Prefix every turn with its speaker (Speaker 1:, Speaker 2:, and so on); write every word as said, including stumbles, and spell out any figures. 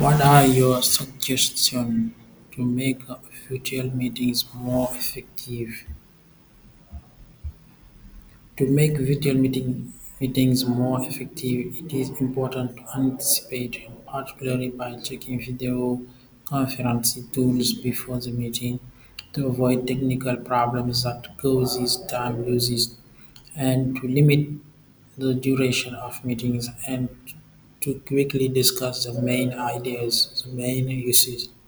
Speaker 1: What are your suggestions to make virtual meetings more effective? To make virtual meeting, meetings more effective, it is important to anticipate, particularly by checking video conferencing tools before the meeting, to avoid technical problems that causes time losses, and to limit the duration of meetings and to quickly discuss the main ideas, the main uses.